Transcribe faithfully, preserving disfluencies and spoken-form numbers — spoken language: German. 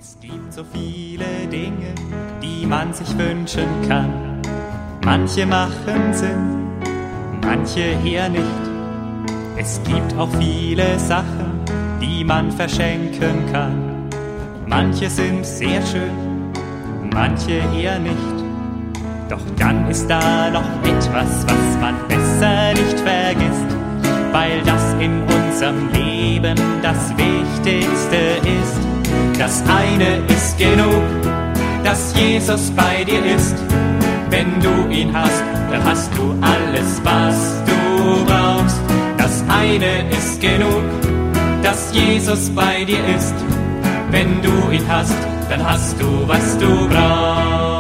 Es gibt so viele Dinge, die man sich wünschen kann. Manche machen Sinn, manche eher nicht. Es gibt auch viele Sachen, die man verschenken kann. Manche sind sehr schön, manche eher nicht. Doch dann ist da noch etwas, was man besser nicht vergisst, weil das in unserem Leben das Wichtigste ist. Das eine ist genug, dass Jesus bei dir ist. Wenn du ihn hast, dann hast du alles, was du brauchst. Das eine ist genug, dass Jesus bei dir ist. Wenn du ihn hast, dann hast du, was du brauchst.